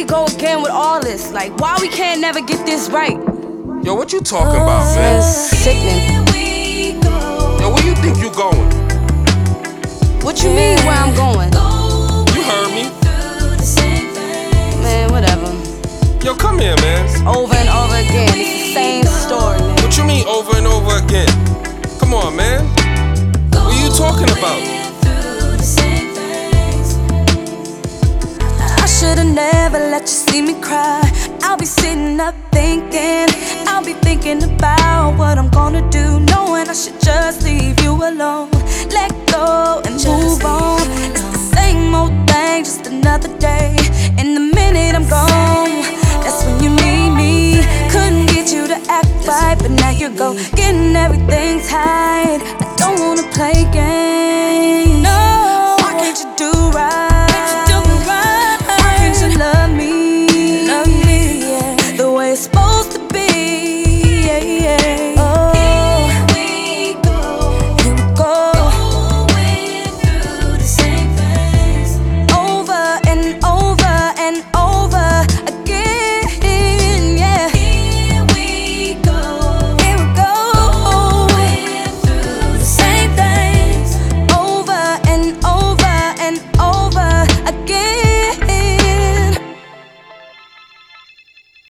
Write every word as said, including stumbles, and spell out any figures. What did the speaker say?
we go again with all this? Like, why we can't never get this right? Yo, what you talking about, man? It's sickening. Yo, where you think you going? What you mean where I'm going? You heard me. Man, whatever. Yo, come here, man. Over and over again, it's the same story, man. What you mean over and over again? Come on, man. What are you talking about? I should've never let you see me cry. I'll be sitting up thinking, I'll be thinking about what I'm gonna do, knowing I should just leave you alone. Let go and move on. It's the same old thing, just another day. In the minute I'm gone, that's when you need me. Couldn't get you to act right, but now you go getting everything tight. I don't wanna play games.